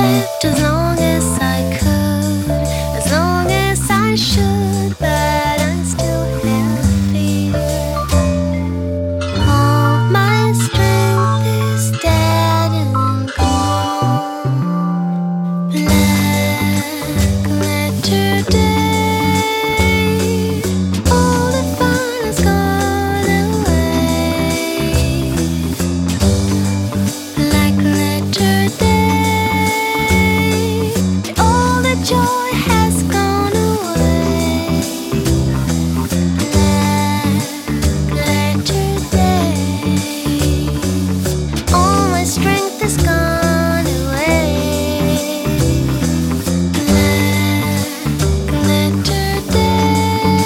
lived as long as I could, as long as I should, but I'm still happy. All my strength is dead and gone. Black letter day, all the fun has gone away. Black letter day, all the joy has gone away. Black letter day, all my strength is gone away. Black letter day.